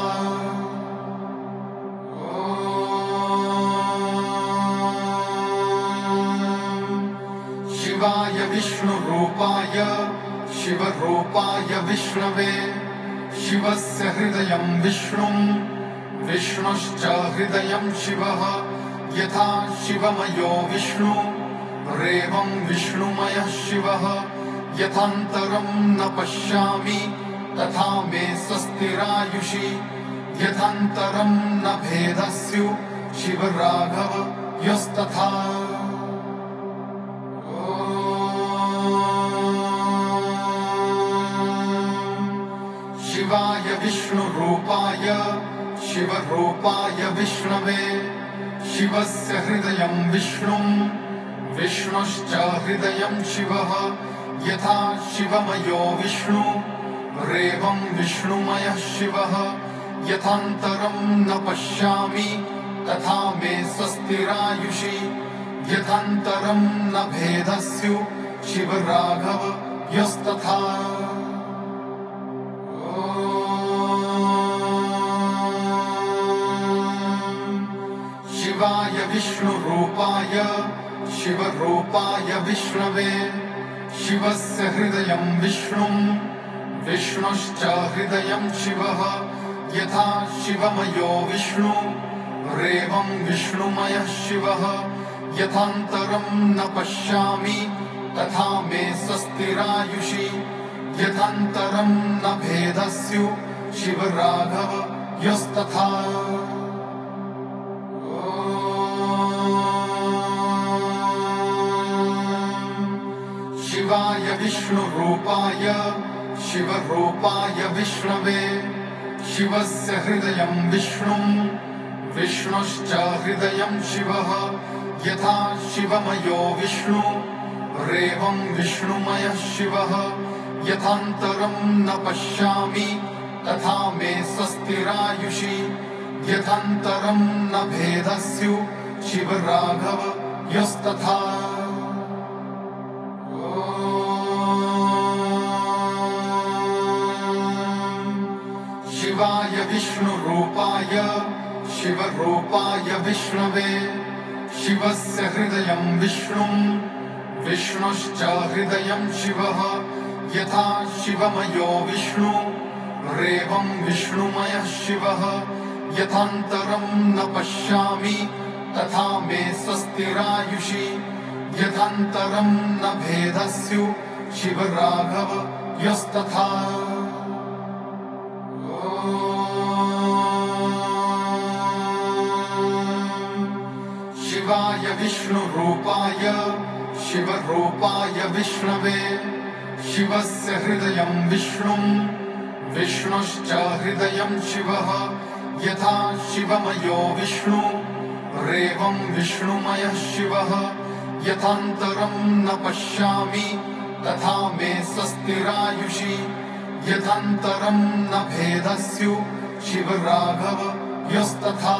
शिवाय विष्णुरूपाय शिवरूपाय विष्णवे शिवस्य हृदयं विष्णुं विष्णुश्च हृदयं शिवः यथा शिवमयो विष्णु रेवं विष्णुमयः शिवः यथान्तरं न पश्यामि तथा मे स्वस्तिरायुषि यथान्तरं न भेदस्यु शिव राघव यस्तथा शिवाय विष्णुरूपाय शिवरूपाय विष्णवे शिवस्य हृदयं विष्णुं विष्णुश्च हृदयं शिवः यथा शिवमयो विष्णु रेवं विष्णुमयः शिवः यथान्तरं न पश्यामि तथा मे स्वस्तिरायुषि यथान्तरं न भेदस्यु शिव राघव यस्तथा विष्णुरूपाय शिवरूपाय विष्णवे शिवस्य हृदयं विष्णुं विष्णुश्च हृदयं शिवः यथा शिवमयो विष्णुरेवं विष्णुमयः शिवः यथान्तरं न पश्यामि तथा मे स्वस्तिरायुषि यथान्तरं न भेदस्यु शिवराघव यस्तथा शिवाय विष्णुरूपाय शिवरूपाय विष्णवे शिवस्य हृदयं विष्णुं विष्णुश्च हृदयं शिवः यथा शिवमयो विष्णुरेवं विष्णुमयः शिवः यथान्तरं न पश्यामि तथा मे स्वस्तिरायुषि यथान्तरं न भेदस्यु शिवराघव यस्तथा शिवाय विष्णुरूपाय शिवरूपाय विष्णवे शिवस्य हृदयं विष्णुं विष्णुश्च हृदयं शिवः यथा शिवमयो विष्णुरेवं विष्णुमयः शिवः यथान्तरं न पश्यामि तथा मे स्वस्तिरायुषि यथान्तरं न भेदस्यु शिवराघव यस्तथा शिवाय विष्णुरूपाय शिवरूपाय विष्णवे शिवस्य हृदयं विष्णुं विष्णुश्च हृदयं शिवः यथा शिवमयो विष्णुरेवं विष्णुमयः शिवः यथान्तरं न पश्यामि तथा मे स्वस्तिरायुषि यथान्तरं न भेदस्यु शिवराघव यस्तथा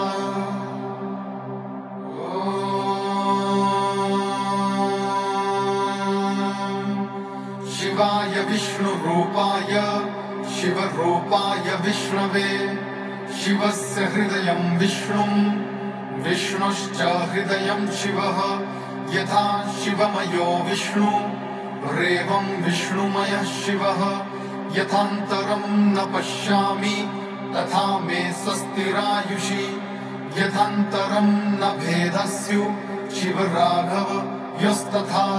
शिवाय विष्णुरूपाय शिवरूपाय विष्णवे शिवस्य हृदयं विष्णुं विष्णुश्च हृदयं शिवः यथा शिवमयो विष्णुरेवं विष्णुमयः शिवः यथान्तरं न पश्यामि तथा मे स्वस्तिरायुषि यथान्तरं न भेदस्यु शिवराघव यस्तथा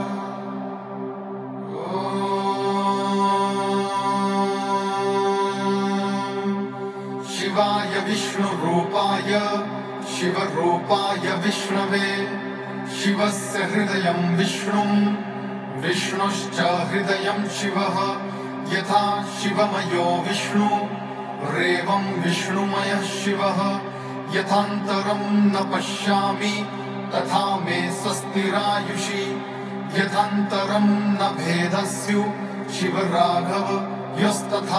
शिवाय विष्णुरूपाय शिवरूपाय विष्णवे शिवस्य हृदयं विष्णुं विष्णुश्च हृदयं शिवः यथा शिवमयो विष्णुरेवं विष्णुमयः शिवः यथान्तरं न पश्यामि तथा मे स्वस्तिरायुषि यथान्तरं न भेदस्यु शिवराघव यस्तथा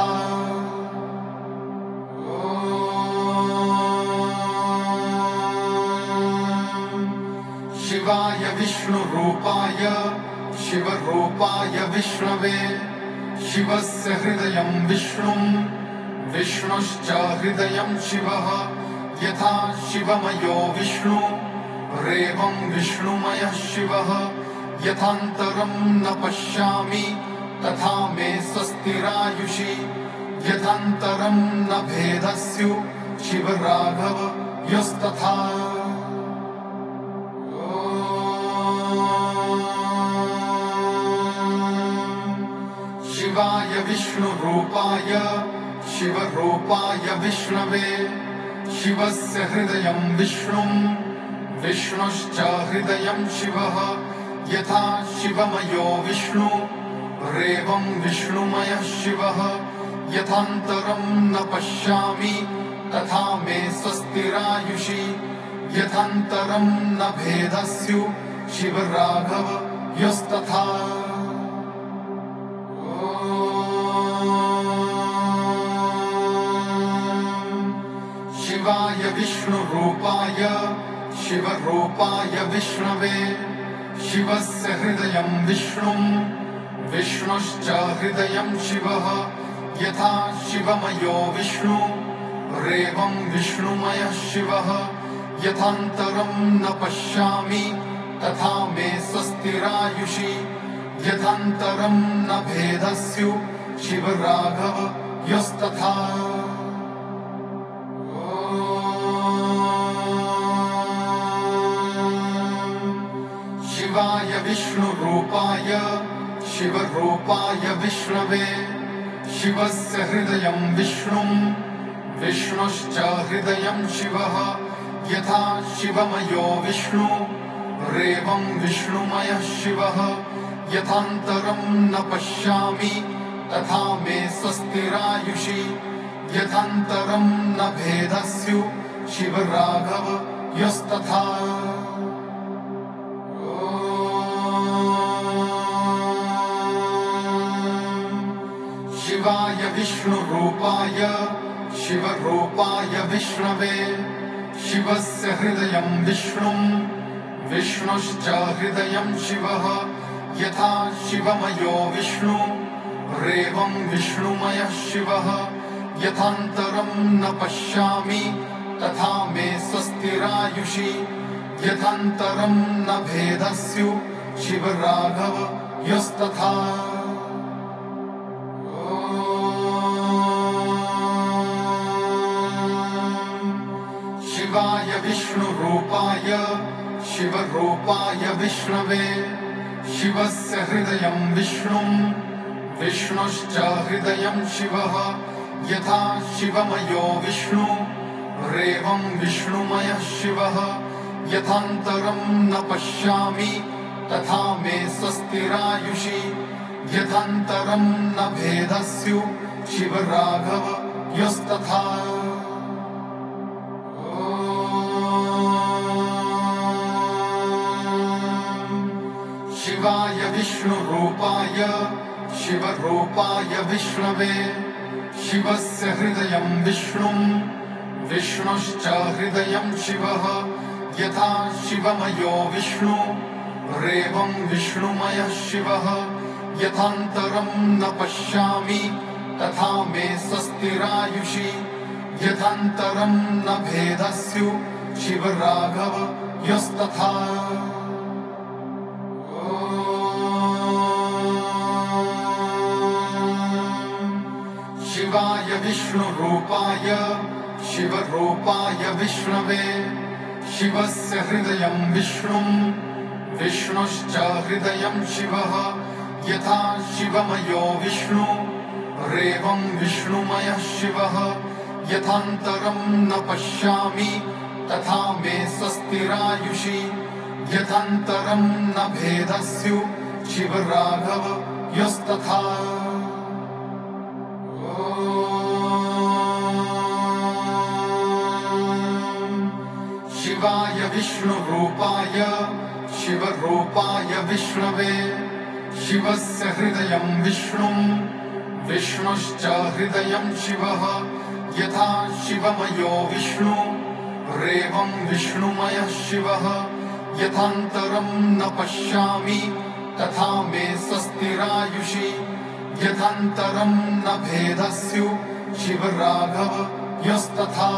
शिवाय विष्णुरूपाय शिवरूपाय विष्णवे शिवस्य हृदयं विष्णुं विष्णुश्च हृदयं शिवः यथा शिवमयो विष्णुरेवं विष्णुमयः शिवः यथान्तरं न पश्यामि तथा मे स्वस्तिरायुषि यथान्तरं न भेदस्यु शिवराघव यस्तथा शिवाय विष्णुरूपाय शिवरूपाय विष्णवे शिवस्य हृदयं विष्णुं विष्णुश्च हृदयं शिवः यथा शिवमयो विष्णुरेवं विष्णुमयः शिवः यथान्तरं न पश्यामि तथा मे स्वस्तिरायुषि यथान्तरं न भेदस्यु शिवराघव यस्तथा शिवाय विष्णुरूपाय शिवरूपाय विष्णवे शिवस्य हृदयं विष्णुं विष्णुश्च हृदयं शिवः यथा शिवमयो विष्णुरेवं विष्णुमयः शिवः यथान्तरं न पश्यामि तथा मे स्वस्तिरायुषि यथान्तरं न भेदस्यु शिव राघव यस्तथा शिवाय विष्णुरूपाय शिवरूपाय विष्णवे शिवस्य हृदयं विष्णुं विष्णुश्च हृदयं शिवः यथा शिवमयो विष्णु रेवं विष्णुमयः शिवः यथान्तरं न पश्यामि तथा मे स्वस्तिरायुषि यथान्तरं न भेदस्यु शिव राघव यस्तथा शिवाय विष्णुरूपाय शिवरूपाय विष्णवे शिवस्य हृदयं विष्णुं विष्णुश्च हृदयं शिवः यथा शिवमयो विष्णु रेवं विष्णुमयः शिवः यथान्तरं न पश्यामि तथा मे स्वस्तिरायुषि यथान्तरं न भेदस्यु शिव राघव यस्तथा शिवाय विष्णुरूपाय शिवरूपाय विष्णवे शिवस्य हृदयं विष्णुं विष्णुश्च हृदयं शिवः यथा शिवमयो विष्णु रेवं विष्णुमयः शिवः यथान्तरं न पश्यामि तथा मे स्वस्तिरायुषि यथान्तरं न भेदस्यु शिव राघव यस्तथा शिवाय विष्णुरूपाय शिवरूपाय विष्णवे शिवस्य हृदयं विष्णुं विष्णुश्च हृदयं शिवः यथा शिवमयो विष्णु रेवं विष्णुमयः शिवः यथान्तरं न पश्यामि तथा मे स्वस्तिरायुषि यथान्तरं न भेदस्यु शिव राघव यस्तथा शिवाय विष्णुरूपाय शिवरूपाय विष्णवे शिवस्य हृदयं विष्णुं विष्णुश्च हृदयं शिवः यथा शिवमयो विष्णु रेवं विष्णुमयः शिवः यथान्तरं न पश्यामि तथा मे स्वस्तिरायुषि यथान्तरं न भेदस्यु शिव राघव यस्तथा शिवाय विष्णुरूपाय शिवरूपाय विष्णवे शिवस्य हृदयं विष्णुं विष्णुश्च हृदयं शिवः यथा शिवमयो विष्णु रेवं विष्णुमयः शिवः यथान्तरं न पश्यामि तथा मे स्वस्तिरायुषि यथान्तरं न भेदस्यु शिव राघव यस्तथा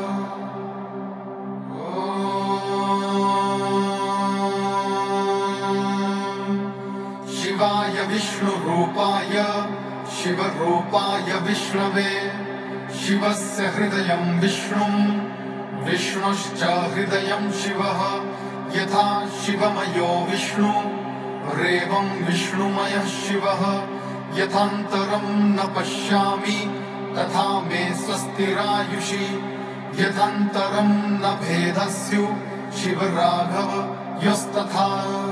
शिवाय विष्णुरूपाय शिवरूपाय विष्णवे शिवस्य हृदयं विष्णुं विष्णुश्च हृदयं शिवः यथा शिवमयो विष्णु रेवं विष्णुमयः शिवः यथान्तरं न पश्यामि तथा मे स्वस्तिरायुषि यथान्तरं न भेदस्यु शिव राघव यस्तथा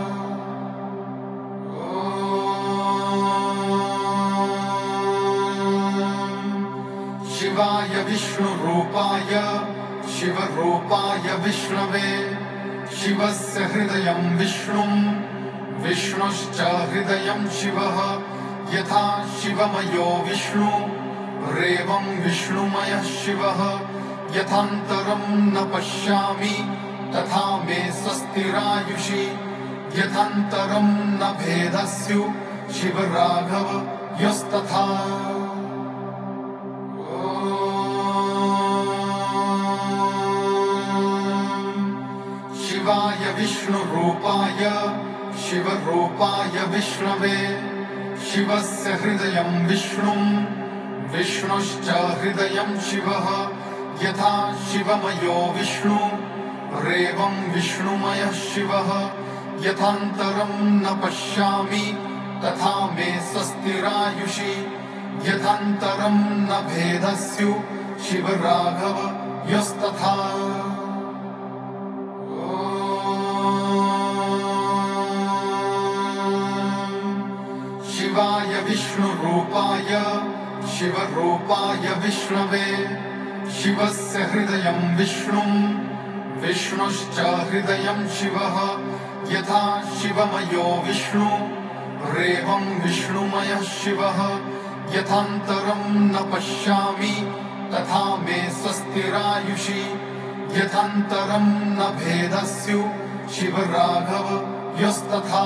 शिवाय विष्णुरूपाय शिवरूपाय विष्णवे शिवस्य हृदयं विष्णुं विष्णुश्च हृदयं शिवः यथा शिवमयो विष्णु रेवं विष्णुमयः शिवः यथान्तरं न पश्यामि तथा मे स्वस्तिरायुषि यथान्तरं न भेदस्यु शिव राघव यस्तथा विष्णुरूपाय शिवरूपाय विष्णवे शिवस्य हृदयं विष्णुं विष्णुश्च हृदयं शिवः यथा शिवमयो विष्णु रेवं विष्णुमयः शिवः यथान्तरं न पश्यामि तथा मे स्वस्तिरायुषि यथान्तरं न भेदस्यु शिवराघव यस्तथा शिवाय विष्णुरूपाय शिवरूपाय विष्णवे शिवस्य हृदयं विष्णुं विष्णुश्च हृदयं शिवः यथा शिवमयो विष्णु रेवं विष्णुमयः शिवः यथान्तरं न पश्यामि तथा मे स्वस्तिरायुषि यथान्तरं न भेदस्यु शिवराघव यस्तथा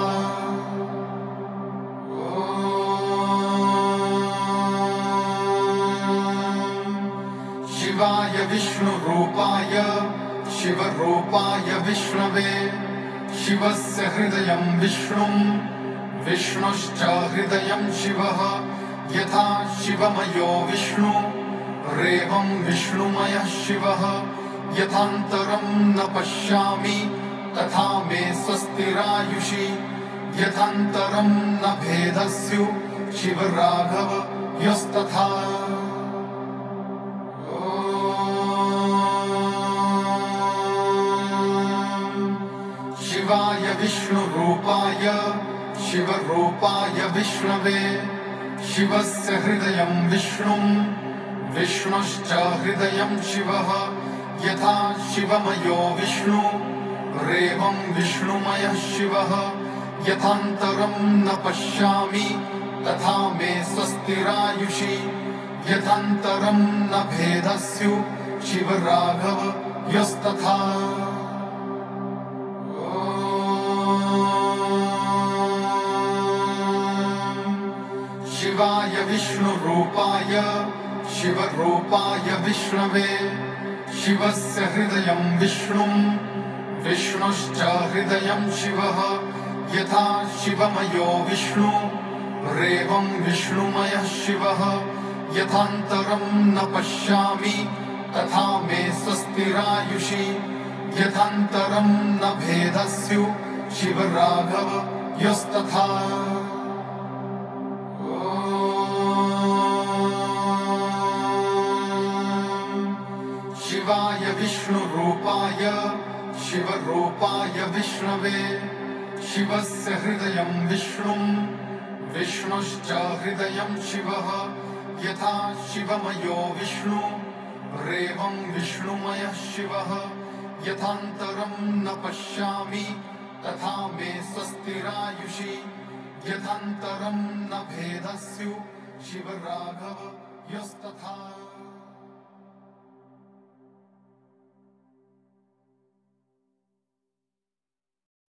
शिवाय विष्णुरूपाय शिवरूपाय विष्णवे शिवस्य हृदयं विष्णुं विष्णुश्च हृदयं शिवः यथा शिवमयो विष्णु रेवं विष्णुमयः शिवः यथान्तरं न पश्यामि तथा मे स्वस्तिरायुषि यथान्तरं न भेदस्यु शिवराघव यस्तथा शिवाय विष्णुरूपाय शिवरूपाय विष्णवे शिवस्य हृदयं विष्णुं विष्णुश्च हृदयं शिवः यथा शिवमयो विष्णु रेवं विष्णुमयः शिवः यथान्तरं न पश्यामि तथा मे स्वस्तिरायुषि यथान्तरं न भेदस्यु शिवराघव यस्तथा शिवाय विष्णुरूपाय शिवरूपाय विष्णवे शिवस्य हृदयं विष्णुं विष्णुश्च हृदयं शिवः यथा शिवमयो विष्णु रेवं विष्णुमयः शिवः यथान्तरं न पश्यामि तथा मे स्वस्तिरायुषि यथान्तरं न भेदस्यु शिवराघव यस्तथा शिवाय विष्णुरूपाय शिवरूपाय विष्णवे शिवस्य हृदयं विष्णुं विष्णुश्च हृदयं शिवः यथा शिवमयो विष्णु रेवं विष्णुमयः शिवः यथान्तरं न पश्यामि तथा मे स्वस्तिरायुषि यथान्तरं न भेदस्यु शिवराघव यस्तथा